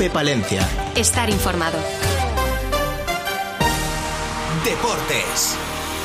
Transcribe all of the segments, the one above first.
COPE Palencia. Estar informado. Deportes.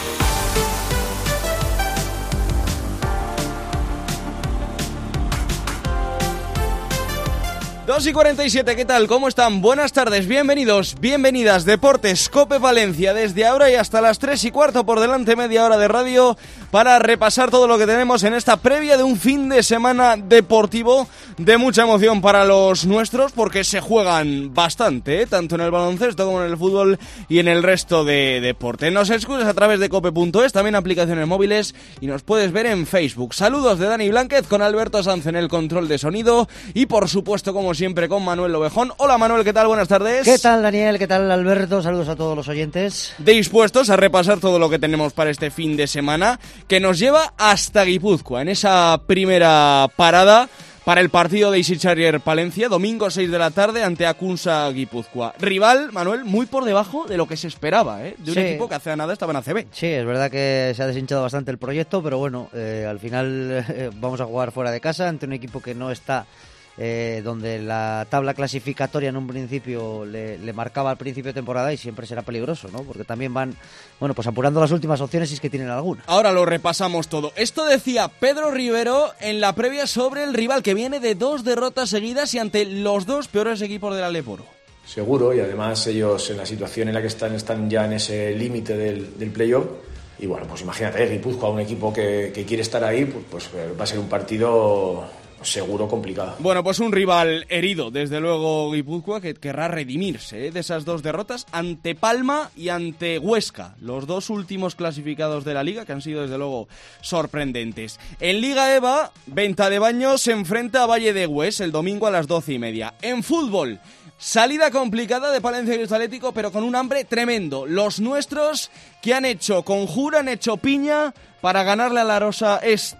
Dos y 47, ¿qué tal? ¿Cómo están? Buenas tardes, bienvenidos, bienvenidas. Deportes COPE Palencia, desde ahora y hasta las 3:15 por delante, media hora de radio para repasar todo lo que tenemos en esta previa de un fin de semana deportivo de mucha emoción para los nuestros, porque se juegan bastante, tanto en el baloncesto como en el fútbol y en el resto de deporte. Nos escuchas a través de cope.es, también aplicaciones móviles, y nos puedes ver en Facebook. Saludos de Dani Blánquez con Alberto Sanz en el control de sonido y por supuesto, como siempre, con Manuel Lovejón. Hola Manuel, ¿qué tal? Buenas tardes. ¿Qué tal, Daniel? ¿Qué tal, Alberto? Saludos a todos los oyentes. Dispuestos a repasar todo lo que tenemos para este fin de semana, que nos lleva hasta Guipúzcoa, en esa primera parada para el partido de Easy Charger Palencia, domingo 6 de la tarde ante Acunsa Guipúzcoa. Rival, Manuel, muy por debajo de lo que se esperaba, de un equipo que hace nada estaba en ACB. Sí, es verdad que se ha deshinchado bastante el proyecto, pero bueno, al final vamos a jugar fuera de casa ante un equipo que no está donde la tabla clasificatoria en un principio le marcaba al principio de temporada, y siempre será peligroso, ¿no? Porque también van, bueno, pues apurando las últimas opciones si es que tienen alguna. Ahora lo repasamos todo. Esto decía Pedro Rivero en la previa sobre el rival, que viene de 2 derrotas seguidas y ante los 2 peores equipos del Aleporo. Seguro, y además ellos en la situación en la que están ya en ese límite del playoff. Y bueno, pues imagínate, Guipúzcoa, un equipo que quiere estar ahí, pues va a ser un partido seguro complicado. Bueno, pues un rival herido, desde luego Guipúzcoa, que querrá redimirse de esas 2 derrotas ante Palma y ante Huesca, los 2 últimos clasificados de la Liga, que han sido desde luego sorprendentes. En Liga EVA, Venta de Baños se enfrenta a Valle de Hues el domingo a las 12:30. En fútbol, salida complicada de Palencia y Atlético, pero con un hambre tremendo. Los nuestros, que han hecho conjura, han hecho piña para ganarle a la Arosa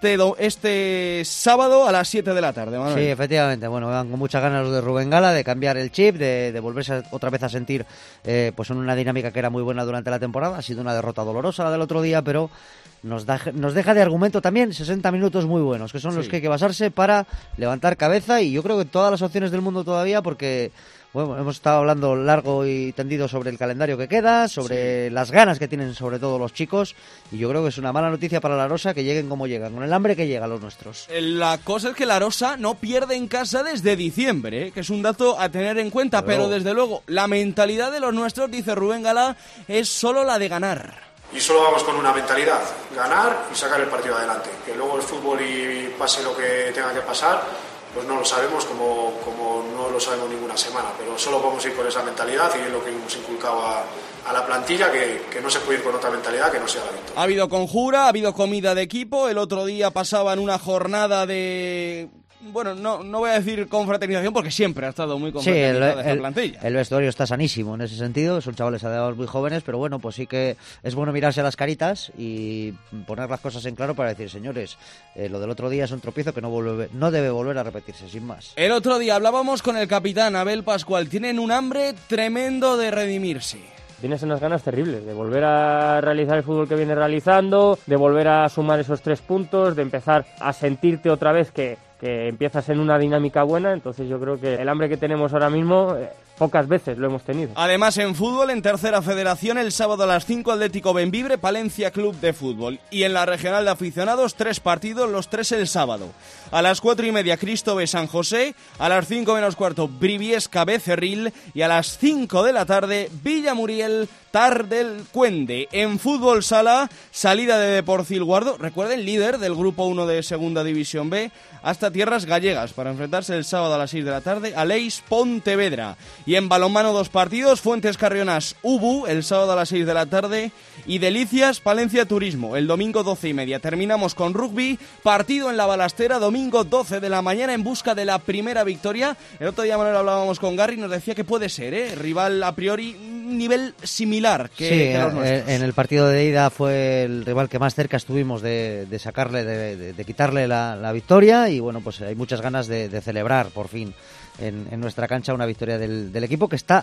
este sábado a las 7 de la tarde, Manuel. Sí, efectivamente. Bueno, van con muchas ganas los de Rubén Gala de cambiar el chip, de volverse otra vez a sentir pues en una dinámica que era muy buena durante la temporada. Ha sido una derrota dolorosa la del otro día, pero nos deja de argumento también 60 minutos muy buenos, que son los que hay que basarse para levantar cabeza, y yo creo que todas las opciones del mundo todavía, porque bueno, hemos estado hablando largo y tendido sobre el calendario que queda, sobre las ganas que tienen sobre todo los chicos, y yo creo que es una mala noticia para la Arosa que lleguen como llegan, con el hambre que llega a los nuestros. La cosa es que la Arosa no pierde en casa desde diciembre, que es un dato a tener en cuenta, pero desde luego la mentalidad de los nuestros, dice Rubén Gala, es solo la de ganar. Y solo vamos con una mentalidad, ganar y sacar el partido adelante. Que luego el fútbol y pase lo que tenga que pasar, pues no lo sabemos, como no lo sabemos ninguna semana, pero solo vamos a ir con esa mentalidad, y es lo que hemos inculcado a la plantilla, que no se puede ir con otra mentalidad que no sea la victoria. Ha habido conjura, ha habido comida de equipo. El otro día pasaban una jornada de... Bueno, no voy a decir confraternización, porque siempre ha estado muy confraternizada esta plantilla. El vestuario está sanísimo en ese sentido, son chavales además muy jóvenes, pero bueno, pues sí que es bueno mirarse a las caritas y poner las cosas en claro para decir, señores, lo del otro día es un tropiezo que no debe volver a repetirse, sin más. El otro día hablábamos con el capitán Abel Pascual, tienen un hambre tremendo de redimirse. Tienes unas ganas terribles de volver a realizar el fútbol que viene realizando, de volver a sumar esos 3 puntos, de empezar a sentirte otra vez que empiezas en una dinámica buena. Entonces yo creo que el hambre que tenemos ahora mismo pocas veces lo hemos tenido. Además, en fútbol, en tercera federación, el sábado a las 5 Atlético Bembibre, Palencia Club de Fútbol. Y en la regional de aficionados, 3 partidos, los 3 el sábado. A las 4:30 Cristo B San José, a las 5 menos cuarto Briviesca Becerril, y a las 5 de la tarde Villamuriel Tardel Cuende. En fútbol sala, salida de Deporcil Guardo, recuerden, líder del grupo 1 de Segunda División B, hasta tierras gallegas para enfrentarse el sábado a las 6 de la tarde a Leis Pontevedra. Y en balonmano 2 partidos, Fuentes Carrionas Ubu el sábado a las 6 de la tarde y Delicias Palencia Turismo el domingo 12:30. Terminamos con rugby, partido en la Balastera, domingo 12 de la mañana en busca de la primera victoria. El otro día, Manuel, hablábamos con Gary y nos decía que puede ser, rival a priori nivel similar que los nuestros. En el partido de ida fue el rival que más cerca estuvimos de sacarle, de quitarle la victoria, y bueno, pues hay muchas ganas de celebrar por fin en nuestra cancha una victoria del equipo que está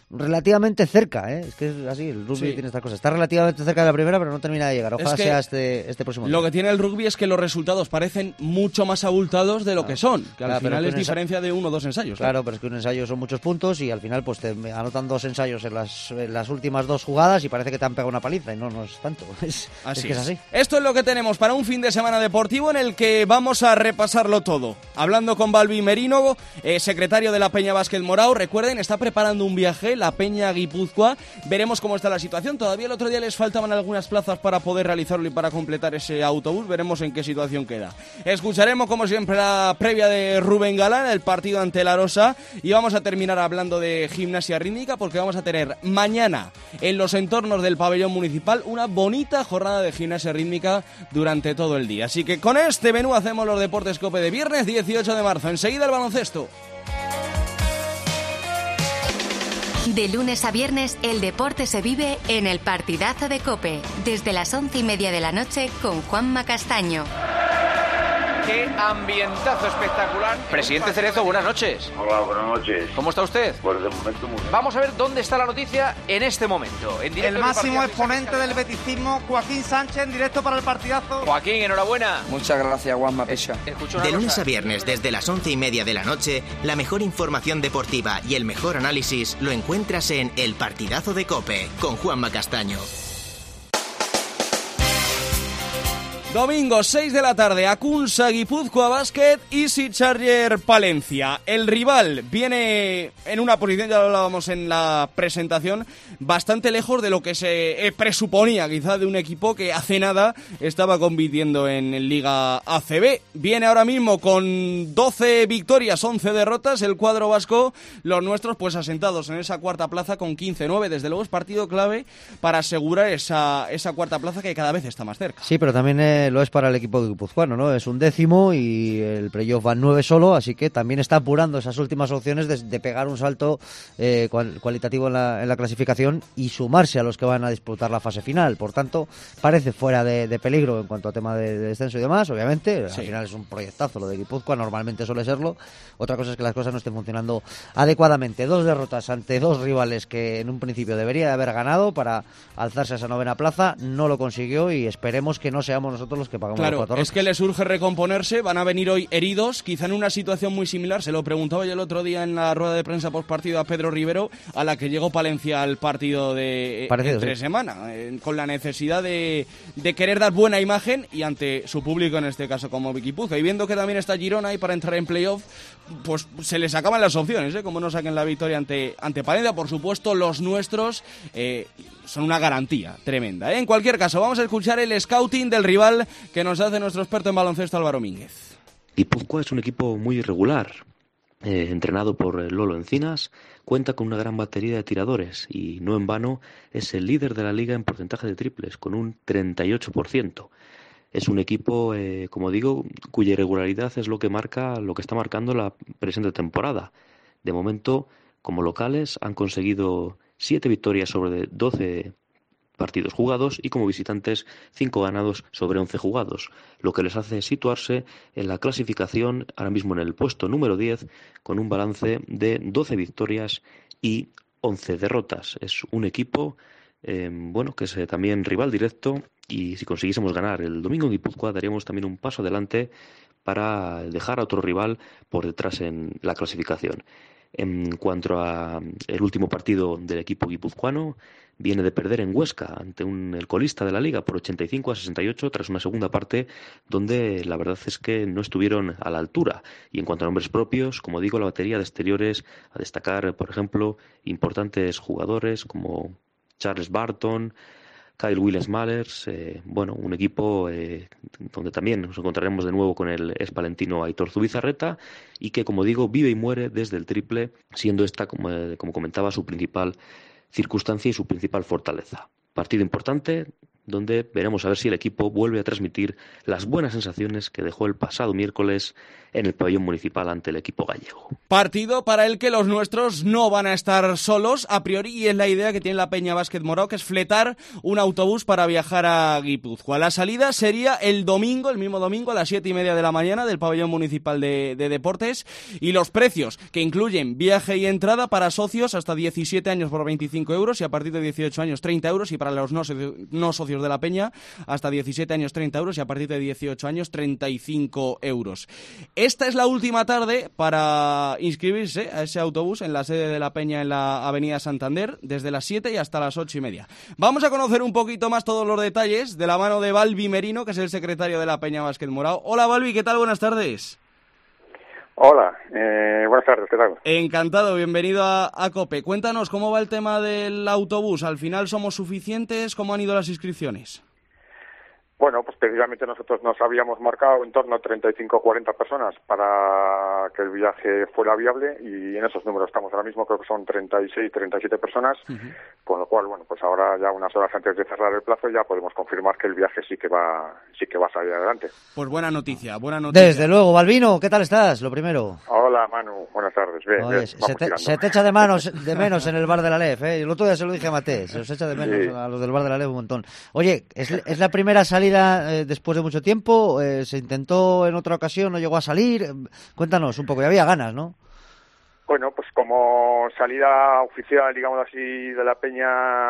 relativamente cerca, ¿eh? Es que es así, el rugby tiene estas cosas. Está relativamente cerca de la primera, pero no termina de llegar. Ojalá sea este próximo Lo día. que tiene el rugby es que los resultados parecen mucho más abultados de lo que son, que al final es diferencia de 1 o 2 ensayos. Claro, pero es que un ensayo son muchos puntos y al final pues te anotan 2 ensayos en las últimas 2 jugadas y parece que te han pegado una paliza y no es tanto. Es que es así. Esto es lo que tenemos para un fin de semana deportivo en el que vamos a repasarlo todo. Hablando con Balbi Merino, secretario de la Peña Básquet Morao, recuerden, está preparando un viaje, la Peña Guipúzcoa. Veremos cómo está la situación. Todavía el otro día les faltaban algunas plazas para poder realizarlo y para completar ese autobús. Veremos en qué situación queda. Escucharemos, como siempre, la previa de Rubén Galán, el partido ante la Arosa. Y vamos a terminar hablando de gimnasia rítmica porque vamos a tener mañana en los entornos del pabellón municipal una bonita jornada de gimnasia rítmica durante todo el día. Así que con este menú hacemos los Deportes COPE de viernes 18 de marzo. Enseguida el baloncesto. De lunes a viernes, el deporte se vive en el partidazo de COPE, desde las 11:30 de la noche con Juanma Castaño. ¡Qué ambientazo espectacular! Presidente Cerezo, buenas noches. Hola, buenas noches. ¿Cómo está usted? Pues de momento muy bien. Vamos a ver dónde está la noticia en este momento. En el máximo exponente del beticismo, Joaquín Sánchez, en directo para el partidazo. Joaquín, enhorabuena. Muchas gracias, Juanma Pecha. De lunes a viernes, desde las 11:30 de la noche, la mejor información deportiva y el mejor análisis lo encuentras en El Partidazo de COPE, con Juanma Castaño. Domingo, 6 de la tarde, Acunsa Guipúzcoa Basket, Easy Charger Palencia. El rival viene en una posición, ya lo hablábamos en la presentación, bastante lejos de lo que se presuponía, quizá de un equipo que hace nada estaba compitiendo en Liga ACB. Viene ahora mismo con 12 victorias, 11 derrotas, el cuadro vasco, los nuestros pues asentados en esa cuarta plaza con 15-9. Desde luego es partido clave para asegurar esa cuarta plaza que cada vez está más cerca. Sí, pero también lo es para el equipo guipuzcoano, ¿no? Es un 10º y el playoff va 9 solo, así que también está apurando esas últimas opciones de pegar un salto cualitativo en la clasificación y sumarse a los que van a disputar la fase final. Por tanto, parece fuera de peligro en cuanto a tema de descenso y demás, obviamente. Sí. Al final es un proyectazo lo de Guipúzcoa, normalmente suele serlo. Otra cosa es que las cosas no estén funcionando adecuadamente. 2 derrotas ante 2 rivales que en un principio debería de haber ganado para alzarse a esa 9ª plaza, no lo consiguió y esperemos que no seamos nosotros los que pagamos los Claro, es que les urge recomponerse, van a venir hoy heridos, quizá en una situación muy similar, se lo preguntaba yo el otro día en la rueda de prensa postpartido a Pedro Rivero, a la que llegó Palencia al partido de entre semana, con la necesidad de querer dar buena imagen y ante su público, en este caso como Guipúzcoa, y viendo que también está Girona ahí para entrar en playoff, pues se les acaban las opciones, como no saquen la victoria ante Palencia. Por supuesto, los nuestros son una garantía tremenda. En cualquier caso, vamos a escuchar el scouting del rival que nos hace nuestro experto en baloncesto, Álvaro Mínguez. Guipúzcoa es un equipo muy irregular, entrenado por Lolo Encinas, cuenta con una gran batería de tiradores y no en vano es el líder de la liga en porcentaje de triples, con un 38%. Es un equipo, como digo, cuya irregularidad es lo que está marcando la presente temporada. De momento, como locales, han conseguido 7 victorias sobre 12 partidos jugados y como visitantes 5 ganados sobre 11 jugados, lo que les hace situarse en la clasificación ahora mismo en el puesto número 10 con un balance de 12 victorias y 11 derrotas. Es un equipo que es también rival directo y si consiguiésemos ganar el domingo en Guipúzcoa daríamos también un paso adelante para dejar a otro rival por detrás en la clasificación. En cuanto a el último partido del equipo guipuzcoano, viene de perder en Huesca ante el colista de la liga por 85-68 tras una segunda parte donde la verdad es que no estuvieron a la altura. Y en cuanto a nombres propios, como digo, la batería de exteriores, a destacar, por ejemplo, importantes jugadores como Charles Barton, Kyle Willis-Mallers, un equipo donde también nos encontraremos de nuevo con el expalentino Aitor Zubizarreta y que, como digo, vive y muere desde el triple, siendo esta, como comentaba, su principal circunstancia y su principal fortaleza. Partido importante, donde veremos a ver si el equipo vuelve a transmitir las buenas sensaciones que dejó el pasado miércoles en el pabellón municipal ante el equipo gallego. Partido para el que los nuestros no van a estar solos, a priori, y es la idea que tiene la Peña Básquet Morao, que es fletar un autobús para viajar a Guipúzcoa. La salida sería el mismo domingo, a las 7:30 de la mañana, del pabellón municipal de deportes, y los precios, que incluyen viaje y entrada para socios hasta 17 años por 25 euros, y a partir de 18 años 30 euros, y para los no socios de la Peña hasta 17 años 30 euros, y a partir de 18 años 35 euros. Esta es la última tarde para inscribirse a ese autobús en la sede de la Peña en la avenida Santander, desde las 7 y hasta las 8:30. Vamos a conocer un poquito más todos los detalles de la mano de Balbi Merino, que es el secretario de la Peña Básquet Morao. Hola Balbi, ¿qué tal? Buenas tardes. Hola, buenas tardes, ¿qué tal? Encantado, bienvenido a COPE. Cuéntanos, ¿cómo va el tema del autobús? ¿Al final somos suficientes? ¿Cómo han ido las inscripciones? Bueno, pues precisamente nosotros nos habíamos marcado en torno a 35 o 40 personas para que el viaje fuera viable, y en esos números estamos ahora mismo. Creo que son 36, 37 personas, con lo cual, bueno, pues ahora ya unas horas antes de cerrar el plazo ya podemos confirmar que el viaje sí que va a salir adelante. Pues buena noticia, buena noticia. Desde luego. Balbino, ¿qué tal estás? Lo primero. Hola Manu, buenas tardes. Bien, Oye, bien, se te echa de menos en el bar de la Lef, ¿eh? El otro día se lo dije a Mate, se os echa de menos a los del bar de la Lef un montón. Oye, ¿es la primera salida después de mucho tiempo? ¿Se intentó en otra ocasión, no llegó a salir? Cuéntanos un poco, ya había ganas, ¿no? Bueno, pues como salida oficial, digamos así, de la Peña,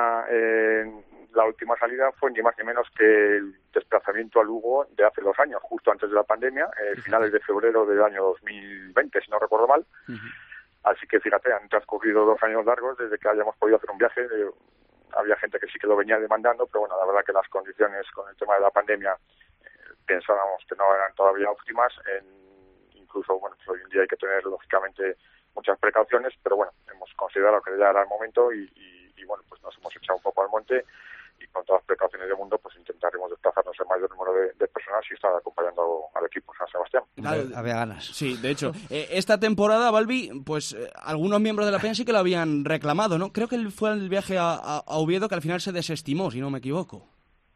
la última salida fue ni más ni menos que el desplazamiento a Lugo de hace 2 años, justo antes de la pandemia, finales de febrero del año 2020, si no recuerdo mal. Así que fíjate, han transcurrido 2 años largos desde que hayamos podido hacer un viaje. Había gente que sí que lo venía demandando, pero bueno, la verdad que las condiciones con el tema de la pandemia pensábamos que no eran todavía óptimas. Incluso, bueno, pues hoy en día hay que tener, lógicamente, muchas precauciones, pero bueno, hemos considerado que ya era el momento y bueno, pues nos hemos echado un poco al monte, y con todas las precauciones del mundo, pues intentaremos desplazarnos el mayor número de personas y estar acompañando al equipo San Sebastián. Había ganas. Sí, de hecho, esta temporada, Balbi, pues algunos miembros de la Peña sí que lo habían reclamado, ¿no? Creo que fue el viaje a Oviedo que al final se desestimó, si no me equivoco.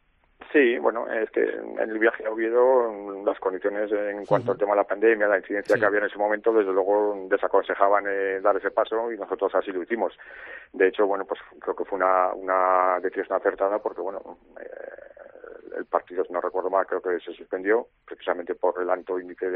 Sí, bueno, es que en el viaje a Oviedo las condiciones en cuanto al tema de la pandemia, la incidencia que había en ese momento, desde luego desaconsejaban dar ese paso, y nosotros así lo hicimos. De hecho, bueno, pues creo que fue una decisión acertada, porque bueno, el partido, si no recuerdo mal, creo que se suspendió precisamente por el alto índice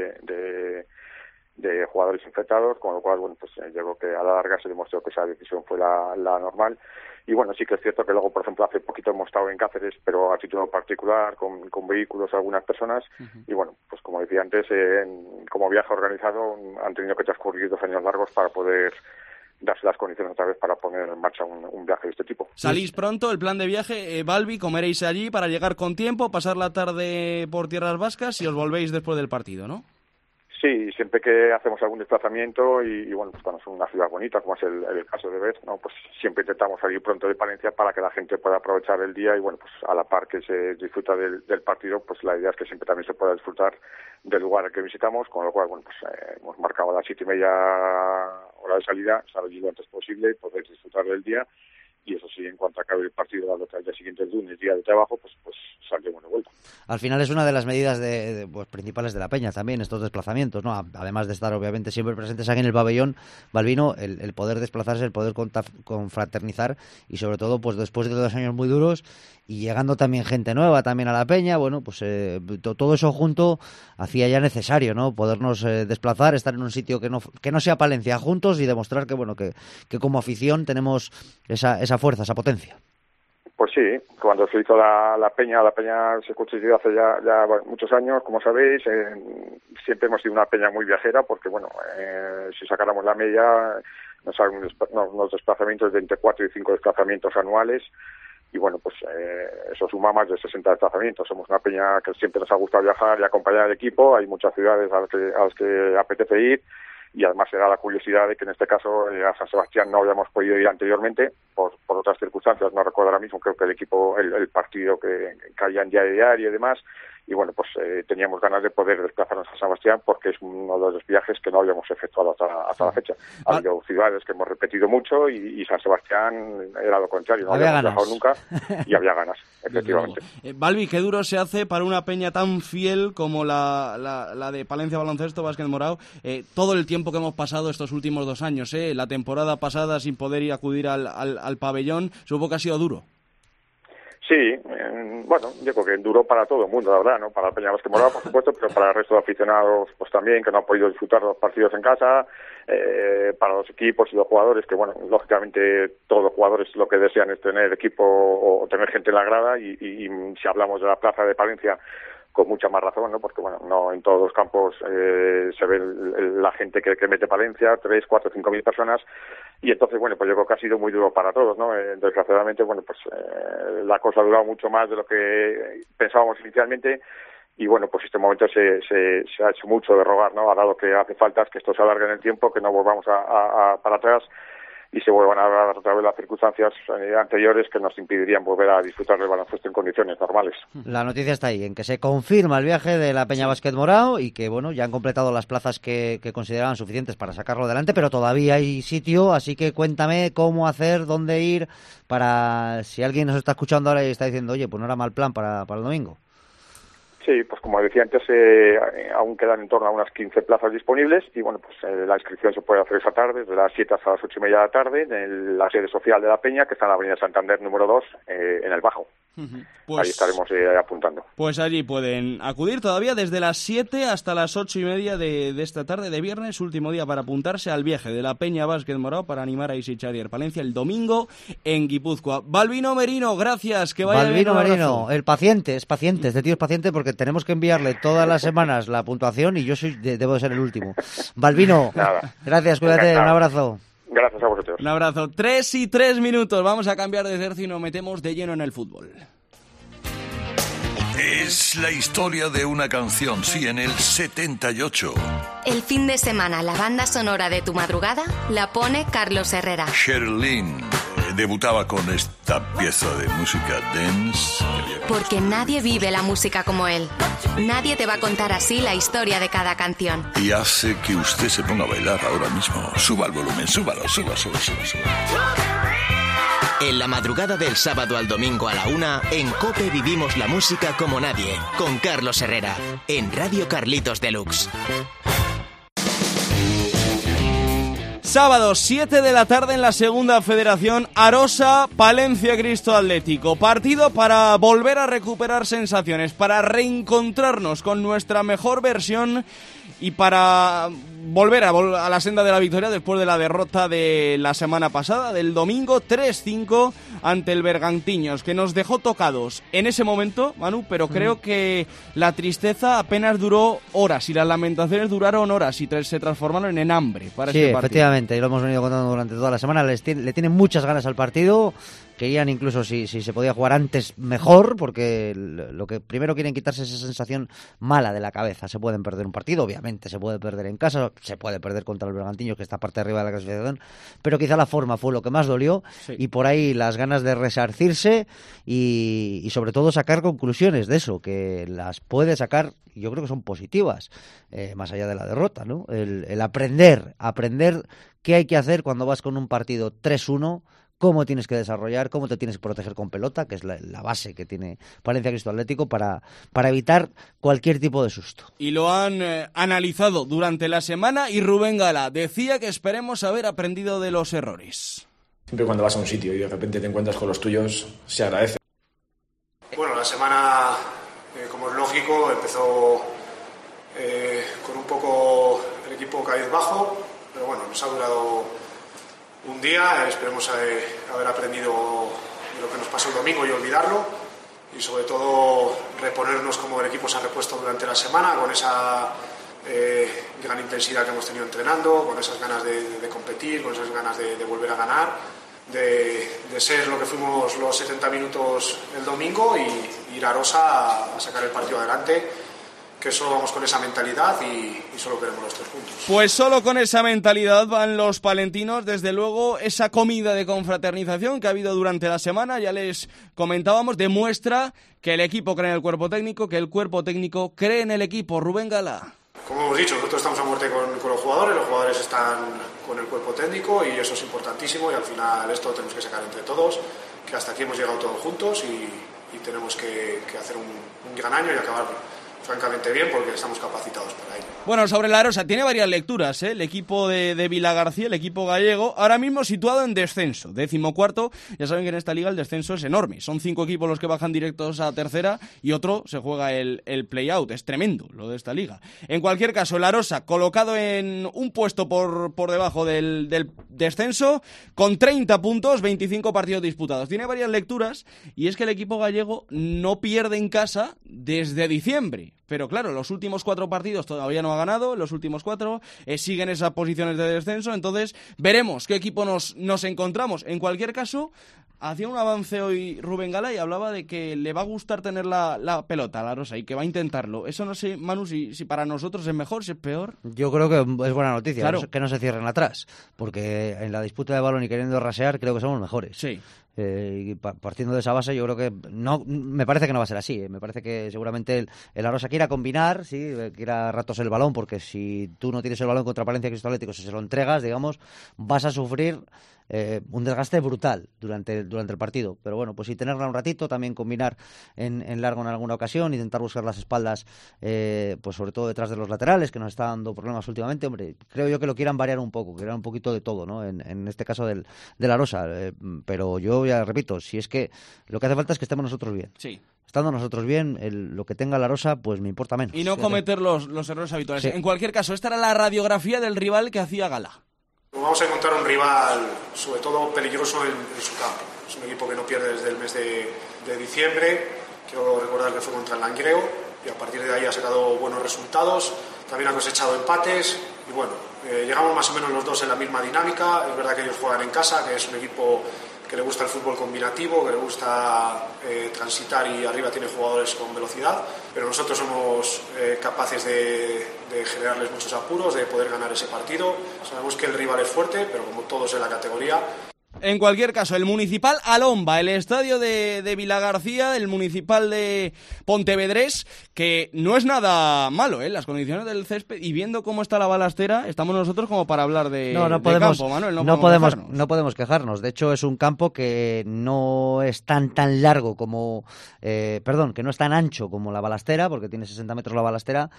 de jugadores infectados, con lo cual, bueno, pues yo creo que a la larga se demostró que esa decisión fue la normal. Y bueno, sí que es cierto que luego, por ejemplo, hace poquito hemos estado en Cáceres, pero a título particular, con vehículos algunas personas, y bueno, pues como decía antes, como viaje organizado han tenido que transcurrir 2 años largos para poder darse las condiciones otra vez para poner en marcha un viaje de este tipo. Salís pronto, el plan de viaje, Balbi, comeréis allí para llegar con tiempo, pasar la tarde por tierras vascas y os volvéis después del partido, ¿no? Sí, siempre que hacemos algún desplazamiento y bueno, pues cuando es una ciudad bonita, como es el caso de Bez, ¿no? Pues siempre intentamos salir pronto de Palencia para que la gente pueda aprovechar el día, y bueno, pues a la par que se disfruta del partido, pues la idea es que siempre también se pueda disfrutar del lugar al que visitamos, con lo cual, bueno, pues hemos marcado a las 7:30 hora de salida, salir lo antes posible, poder disfrutar del día. Y eso sí, en cuanto acabe el partido al día siguiente, el lunes, día de trabajo, pues saldremos de vuelta. Al final es una de las medidas pues, principales de la Peña también, estos desplazamientos, ¿no? Además de estar obviamente siempre presentes aquí en el pabellón, Balbino, el poder desplazarse, el poder confraternizar, y sobre todo pues después de 2 años muy duros y llegando también gente nueva también a la Peña, bueno, pues todo eso junto hacía ya necesario, ¿no? Podernos desplazar, estar en un sitio que no sea Palencia, juntos, y demostrar que bueno, que como afición tenemos esa fuerza, esa potencia. Pues sí, cuando se hizo la Peña se constituyó hace ya muchos años, como sabéis. Siempre hemos sido una Peña muy viajera, porque bueno, si sacáramos la media, nos salen unos desplazamientos de entre 4 y 5 desplazamientos anuales, y bueno, pues eso suma más de 60 desplazamientos. Somos una Peña que siempre nos ha gustado viajar y acompañar al equipo. Hay muchas ciudades a las que apetece ir, y además era la curiosidad de que en este caso a San Sebastián no habíamos podido ir anteriormente por otras circunstancias, no recuerdo ahora mismo, creo que el equipo, el partido que caía en día de diario y demás, y bueno, pues teníamos ganas de poder desplazarnos a San Sebastián porque es uno de los viajes que no habíamos efectuado hasta la fecha. Ha habido ciudades que hemos repetido mucho y San Sebastián era lo contrario, no habíamos viajado nunca y había ganas, efectivamente. Balbi, qué duro se hace para una peña tan fiel como la de Palencia Baloncesto Básquet Morao, todo el tiempo que hemos pasado estos últimos 2 años, la temporada pasada sin poder ir a acudir al pabellón, supongo que ha sido duro. Sí, bueno, yo creo que duro para todo el mundo, la verdad, ¿no? Para la Peña Básquet Morao, por supuesto, pero para el resto de aficionados, pues también, que no han podido disfrutar de los partidos en casa, para los equipos y los jugadores, que bueno, lógicamente todos los jugadores lo que desean es tener equipo o tener gente en la grada, y si hablamos de la plaza de Palencia, con mucha más razón, ¿no? Porque bueno, no en todos los campos se ve la gente que mete Palencia, 3, 4, 5 mil personas, y entonces bueno, pues yo creo que ha sido muy duro para todos, ¿no? Desgraciadamente, bueno, pues la cosa ha durado mucho más de lo que pensábamos inicialmente, y bueno, pues este momento se ha hecho mucho de rogar, ¿no? Ahora lo que hace falta es que esto se alargue en el tiempo, que no volvamos para atrás y se vuelvan a dar otra vez las circunstancias anteriores que nos impedirían volver a disfrutar del baloncesto en condiciones normales. La noticia está ahí, en que se confirma el viaje de la Peña Básquet Morao y que bueno, ya han completado las plazas que consideraban suficientes para sacarlo adelante, pero todavía hay sitio, así que cuéntame cómo hacer, dónde ir, para si alguien nos está escuchando ahora y está diciendo, oye, pues no era mal plan para el domingo. Sí, pues como decía antes, aún quedan en torno a unas 15 plazas disponibles y bueno, pues la inscripción se puede hacer esa tarde, desde las 7 hasta las 8:30 de la tarde, en la sede social de la Peña, que está en la Avenida Santander número 2, en el Bajo. Pues, ahí estaremos apuntando. Pues allí pueden acudir todavía desde las 7 hasta las 8:30 de esta tarde de viernes, último día para apuntarse al viaje de la Peña Básquet Morao para animar a Isicharier Palencia el domingo en Guipúzcoa. Balbino Merino, gracias, que vaya bien. Balbino Merino, el paciente, este tío es paciente porque tenemos que enviarle todas las semanas la puntuación y yo debo de ser el último. Balbino, gracias, cuídate, un abrazo. Gracias a vosotros. Un abrazo. 3:03. Vamos a cambiar de tercio y nos metemos de lleno en el fútbol. Es la historia de una canción, sí, en el 78. El fin de semana, la banda sonora de tu madrugada la pone Carlos Herrera. Sherlyn debutaba con esta pieza de música dance. Porque nadie vive la música como él. Nadie te va a contar así la historia de cada canción. Y hace que usted se ponga a bailar ahora mismo. Suba el volumen, súbalo. En la madrugada del sábado al domingo a la 1, en COPE vivimos la música como nadie, con Carlos Herrera, en Radio Carlitos Deluxe. Sábado, 7 de la tarde en la segunda federación, Arosa, Palencia Cristo Atlético. Partido para volver a recuperar sensaciones, para reencontrarnos con nuestra mejor versión y para volver a la senda de la victoria después de la derrota de la semana pasada, del domingo 3-5 ante el Bergantiños, que nos dejó tocados en ese momento, Manu, pero creo que la tristeza apenas duró horas y las lamentaciones duraron horas y se transformaron en hambre para este partido. Efectivamente, y lo hemos venido contando durante toda la semana, le tienen muchas ganas al partido. Querían incluso si se podía jugar antes mejor, porque lo que primero quieren quitarse es esa sensación mala de la cabeza. Se pueden perder un partido, obviamente, se puede perder en casa, se puede perder contra el Bergantiños, que está parte de arriba de la clasificación, pero quizá la forma fue lo que más dolió, sí. Y por ahí las ganas de resarcirse y sobre todo sacar conclusiones de eso, que las puede sacar, yo creo que son positivas, más allá de la derrota, ¿no? El aprender qué hay que hacer cuando vas con un partido 3-1, cómo tienes que desarrollar, cómo te tienes que proteger con pelota, que es la base que tiene Palencia Cristo Atlético para evitar cualquier tipo de susto. Y lo han analizado durante la semana y Rubén Gala decía que esperemos haber aprendido de los errores. Siempre cuando vas a un sitio y de repente te encuentras con los tuyos, se agradece. Bueno, la semana, como es lógico, empezó con un poco el equipo cabizbajo, pero bueno, nos ha durado un día. Esperemos haber aprendido de lo que nos pasó el domingo y olvidarlo, y sobre todo reponernos como el equipo se ha repuesto durante la semana, con esa gran intensidad que hemos tenido entrenando, con esas ganas de competir, con esas ganas de volver a ganar, de ser lo que fuimos los 70 minutos el domingo y ir a Arosa a sacar el partido adelante. que solo vamos con esa mentalidad y solo queremos los 3 puntos. Pues solo con esa mentalidad van los palentinos. Desde luego, esa comida de confraternización que ha habido durante la semana, ya les comentábamos, demuestra que el equipo cree en el cuerpo técnico, que el cuerpo técnico cree en el equipo. Rubén Gala. Como hemos dicho, nosotros estamos a muerte con los jugadores están con el cuerpo técnico y eso es importantísimo y al final esto lo tenemos que sacar entre todos, que hasta aquí hemos llegado todos juntos y tenemos que hacer un gran año y acabar francamente bien porque estamos capacitados para ello. Bueno, sobre la Arosa, tiene varias lecturas, ¿eh? El equipo de Vilagarcía, el equipo gallego, ahora mismo situado en descenso, 14º. Ya saben que en esta liga el descenso es enorme. Son 5 equipos los que bajan directos a tercera y otro se juega el play-out. Es tremendo lo de esta liga. En cualquier caso, el Arosa colocado en un puesto por debajo del descenso, con 30 puntos, 25 partidos disputados. Tiene varias lecturas y es que el equipo gallego no pierde en casa desde diciembre. Pero claro, los últimos 4 partidos todavía no ha ganado, los últimos 4 siguen esas posiciones de descenso, entonces veremos qué equipo nos encontramos. En cualquier caso, hacía un avance hoy Rubén Gala y hablaba de que le va a gustar tener la pelota a la Arosa y que va a intentarlo. Eso no sé, Manu, si para nosotros es mejor, si es peor. Yo creo que es buena noticia, claro, que no se cierren atrás, porque en la disputa de balón y queriendo rasear creo que somos mejores. Sí. Y partiendo de esa base, yo creo que no, me parece que no va a ser así. Me parece que seguramente el Arosa quiera combinar, sí, quiera a ratos el balón, porque si tú no tienes el balón contra Palencia Cristo Atlético, si se lo entregas, digamos, vas a sufrir un desgaste brutal durante el partido. Pero bueno, pues sí, tenerla un ratito, también combinar en largo en alguna ocasión, intentar buscar las espaldas, pues sobre todo detrás de los laterales, que nos está dando problemas últimamente. Hombre, creo yo que lo quieran variar un poco, quieran un poquito de todo, ¿no? En este caso del Arosa, pero yo ya repito, si es que lo que hace falta es que estemos nosotros bien. Sí. Estando nosotros bien, lo que tenga la Arosa, pues me importa menos. Y no cometer los errores habituales. Sí. En cualquier caso, esta era la radiografía del rival que hacía Gala. Vamos a encontrar un rival, sobre todo peligroso en su campo. Es un equipo que no pierde desde el mes de diciembre. Quiero recordar que fue contra el Langreo y a partir de ahí ha sacado buenos resultados. También ha cosechado empates y bueno, llegamos más o menos los dos en la misma dinámica. Es verdad que ellos juegan en casa, que es un equipo que le gusta el fútbol combinativo, que le gusta transitar y arriba tiene jugadores con velocidad, pero nosotros somos capaces de generarles muchos apuros, de poder ganar ese partido. Sabemos que el rival es fuerte, pero como todos en la categoría. En cualquier caso, el Municipal Alomba, el estadio de Vilagarcía, el Municipal de Pontevedrés, que no es nada malo, las condiciones del césped, y viendo cómo está la balastera, estamos nosotros como para hablar de campo, Manuel. No podemos quejarnos. De hecho, es un campo que no es tan largo como... que no es tan ancho como la balastera, porque tiene 60 metros la balastera,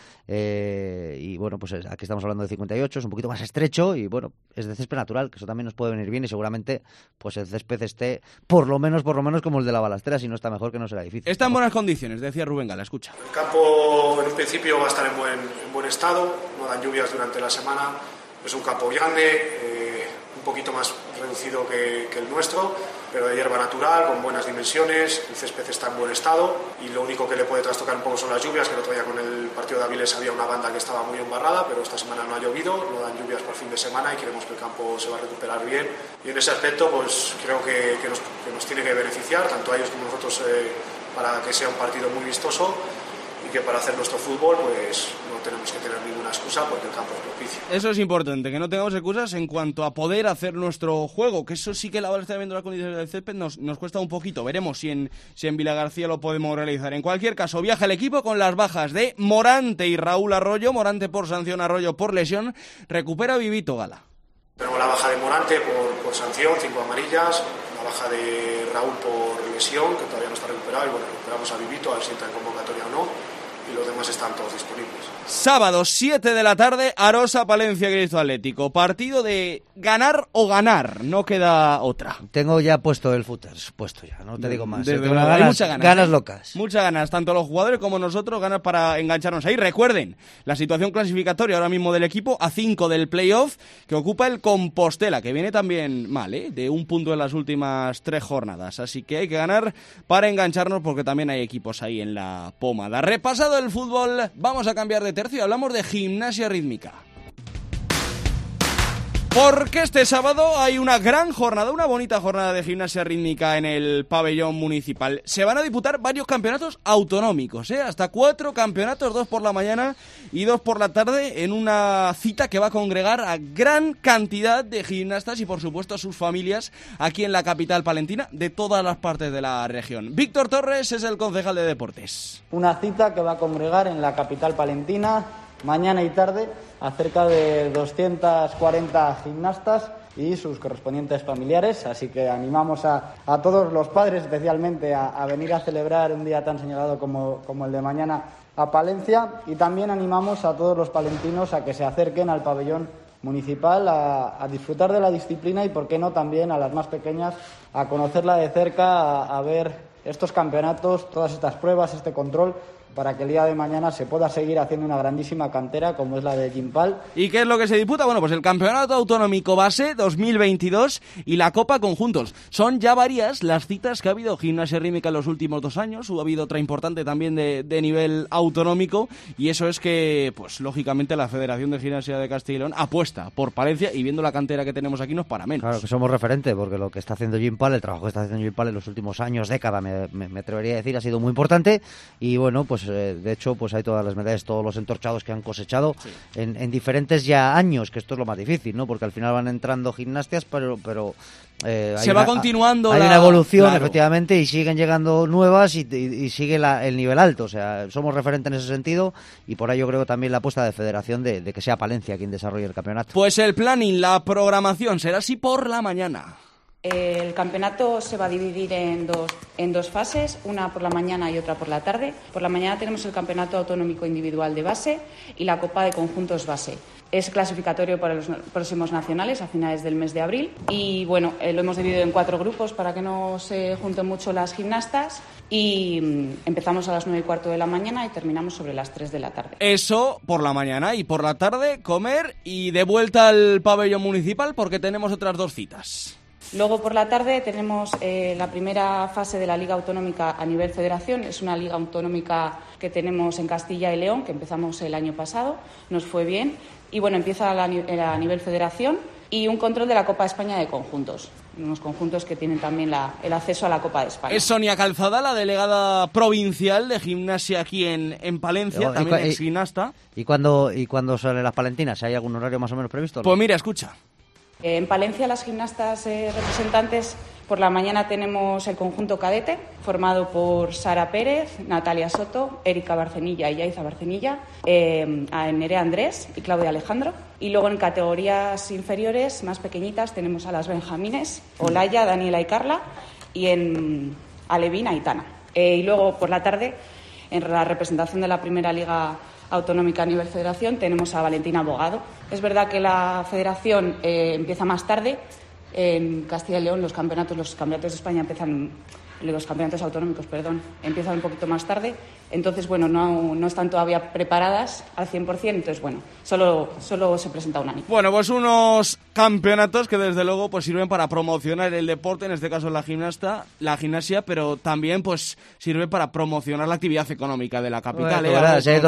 y bueno, pues aquí estamos hablando de 58, es un poquito más estrecho, y bueno, es de césped natural, que eso también nos puede venir bien, y seguramente pues el césped esté por lo menos como el de la balastera, si no está mejor, que no será difícil. Está en buenas condiciones, decía Rubén Gala, escucha. El campo en un principio va a estar en buen estado, no dan lluvias durante la semana, es un campo grande, un poquito más reducido que el nuestro, pero de hierba natural, con buenas dimensiones, el césped está en buen estado y lo único que le puede trastocar un poco son las lluvias, que el otro día con el partido de Avilés había una banda que estaba muy embarrada, pero esta semana no ha llovido, no dan lluvias por fin de semana y creemos que el campo se va a recuperar bien. Y en ese aspecto pues creo que nos tiene que beneficiar, tanto a ellos como a nosotros, para que sea un partido muy vistoso y que para hacer nuestro fútbol pues no tenemos que tener ninguna excusa porque el campo es propicio. Eso es importante, que no tengamos excusas en cuanto a poder hacer nuestro juego, que eso sí que la balastera viendo las condiciones del césped nos cuesta un poquito. Veremos si en Vilagarcía lo podemos realizar. En cualquier caso, viaja el equipo con las bajas de Morante y Raúl Arroyo. Morante por sanción, Arroyo por lesión. Recupera Vivito Gala. Tenemos la baja de Morante por sanción, 5 amarillas, la baja de Raúl por lesión, que todavía no está recuperado, y bueno, recuperamos a Vivito, a ver si entra en convocatoria o no. Y los demás están todos disponibles. Sábado, 7 de la tarde, Arosa, Palencia Cristo Atlético. Partido de ganar o ganar, no queda otra. Tengo ya puesto el footers, no te digo más. Hay muchas ganas locas. Muchas ganas, tanto los jugadores como nosotros, ganas para engancharnos ahí. Recuerden, la situación clasificatoria ahora mismo del equipo, a 5 del playoff, que ocupa el Compostela, que viene también mal, de un punto en las últimas 3 jornadas. Así que hay que ganar para engancharnos, porque también hay equipos ahí en la pomada. Repasado el fútbol, vamos a cambiar de tercio y hablamos de gimnasia rítmica. Porque este sábado hay una gran jornada, una bonita jornada de gimnasia rítmica en el pabellón municipal. Se van a disputar varios campeonatos autonómicos, hasta 4 campeonatos, 2 por la mañana y 2 por la tarde, en una cita que va a congregar a gran cantidad de gimnastas y por supuesto a sus familias aquí en la capital palentina, de todas las partes de la región. Víctor Torres es el concejal de deportes. Una cita que va a congregar en la capital palentina mañana y tarde a cerca de 240 gimnastas y sus correspondientes familiares, así que animamos a todos los padres especialmente a venir a celebrar un día tan señalado como el de mañana a Palencia, y también animamos a todos los palentinos a que se acerquen al pabellón municipal a disfrutar de la disciplina y, por qué no, también a las más pequeñas a conocerla de cerca, a ver estos campeonatos, todas estas pruebas, este control, para que el día de mañana se pueda seguir haciendo una grandísima cantera como es la de Gimpal. ¿Y qué es lo que se disputa? Bueno, pues el Campeonato Autonómico Base 2022 y la Copa Conjuntos. Son ya varias las citas que ha habido gimnasia rítmica en los últimos 2 años. Ha habido otra importante también de nivel autonómico, y eso es que, pues lógicamente, la Federación de Gimnasia de Castilla y León apuesta por Palencia, y viendo la cantera que tenemos aquí no es para menos. Claro que somos referente, porque lo que está haciendo Gimpal, el trabajo que está haciendo Gimpal en los últimos años, década, me atrevería a decir, ha sido muy importante, y bueno, pues de hecho pues hay todas las medallas, todos los entorchados que han cosechado en diferentes ya años, que esto es lo más difícil, ¿no? Porque al final van entrando gimnastas, pero se va continuando. Hay una evolución, claro, efectivamente, y siguen llegando nuevas y sigue el nivel alto. O sea, somos referentes en ese sentido, y por ello creo también la apuesta de Federación de que sea Palencia quien desarrolle el campeonato. Pues el planning, la programación será así por la mañana. El campeonato se va a dividir en dos fases, una por la mañana y otra por la tarde. Por la mañana tenemos el campeonato autonómico individual de base y la Copa de Conjuntos base. Es clasificatorio para los próximos nacionales a finales del mes de abril, y bueno, lo hemos dividido en 4 grupos para que no se junten mucho las gimnastas, y empezamos a las 9:15 de la mañana y terminamos sobre las 3 de la tarde. Eso por la mañana, y por la tarde comer y de vuelta al pabellón municipal porque tenemos otras 2 citas. Luego por la tarde tenemos la primera fase de la Liga Autonómica a nivel federación. Es una liga autonómica que tenemos en Castilla y León, que empezamos el año pasado, nos fue bien, y bueno, empieza a nivel federación, y un control de la Copa de España de conjuntos. Unos conjuntos que tienen también el acceso a la Copa de España. Es Sonia Calzada, la delegada provincial de gimnasia aquí en Palencia, también es gimnasta. ¿Y cuándo salen las palentinas? ¿Hay algún horario más o menos previsto? Pues mira, escucha. En Palencia, las gimnastas representantes, por la mañana tenemos el conjunto cadete, formado por Sara Pérez, Natalia Soto, Erika Barcenilla y Yaiza Barcenilla, Nerea Andrés y Claudia Alejandro. Y luego en categorías inferiores, más pequeñitas, tenemos a las benjamines, Olaya, Daniela y Carla, y en Alevina y Tana. Y luego por la tarde, en la representación de la primera liga autonómica a nivel federación, tenemos a Valentina Abogado. Es verdad que la federación empieza más tarde. En Castilla y León los campeonatos de España los campeonatos autonómicos, empiezan un poquito más tarde. Entonces, bueno, no están todavía preparadas al 100%, entonces, bueno, solo se presenta un año. Bueno, pues unos campeonatos que desde luego pues sirven para promocionar el deporte, en este caso la gimnasia, pero también pues sirve para promocionar la actividad económica de la capital. Bueno, si hay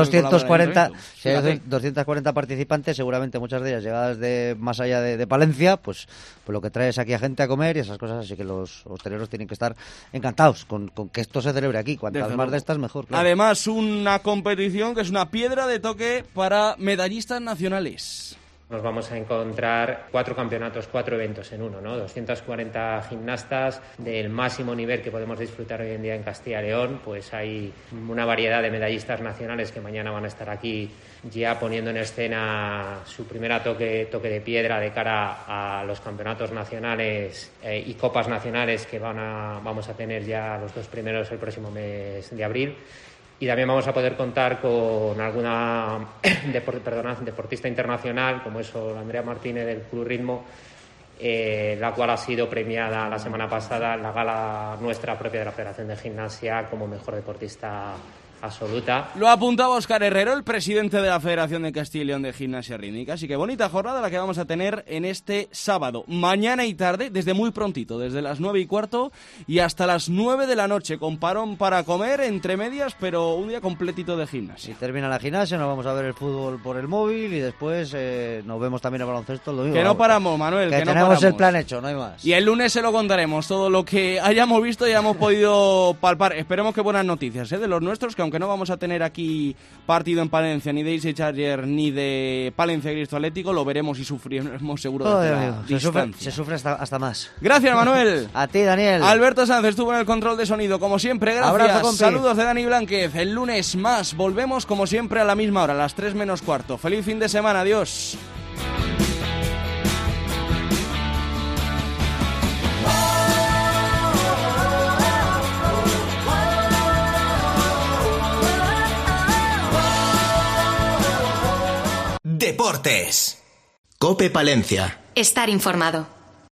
240 participantes, seguramente muchas de ellas llegadas de más allá de Palencia, pues lo que trae es aquí a gente a comer y esas cosas, así que los hosteleros tienen que estar encantados con que esto se celebre aquí. Cuantas más de estas, mejor, claro. Además, una competición que es una piedra de toque para medallistas nacionales. Nos vamos a encontrar 4 campeonatos, 4 eventos en uno, ¿no? 240 gimnastas del máximo nivel que podemos disfrutar hoy en día en Castilla y León. Pues hay una variedad de medallistas nacionales que mañana van a estar aquí ya poniendo en escena su primera toque de piedra de cara a los campeonatos nacionales y copas nacionales que vamos a tener ya los 2 primeros el próximo mes de abril. Y también vamos a poder contar con alguna deportista internacional, como es Andrea Martínez del Club Ritmo, la cual ha sido premiada la semana pasada en la gala nuestra propia de la Federación de Gimnasia como mejor deportista absoluta. Lo apuntaba Óscar Herrero, el presidente de la Federación de Castilla y León de Gimnasia Rítmica. Así que bonita jornada la que vamos a tener en este sábado, mañana y tarde, desde muy prontito, desde las 9:15 y hasta las 9 de la noche, con parón para comer, entre medias, pero un día completito de gimnasia. Y termina la gimnasia, nos vamos a ver el fútbol por el móvil y después nos vemos también el baloncesto el domingo. Que no paramos, Manuel, que no tenemos paramos. El plan hecho, no hay más. Y el lunes se lo contaremos, todo lo que hayamos visto y hayamos podido palpar. Esperemos que buenas noticias de los nuestros, que aunque no vamos a tener aquí partido en Palencia, ni de Easy Charger, ni de Palencia Cristo Atlético, lo veremos y sufriremos seguro desde la distancia. Se sufre hasta más. Gracias, Manuel. A ti, Daniel. Alberto Sánchez estuvo en el control de sonido, como siempre, gracias. Abrazo, saludos de Dani Blánquez. El lunes más, volvemos como siempre a la misma hora, a las 3 menos cuarto. Feliz fin de semana, adiós. Deportes. COPE Palencia. Estar informado.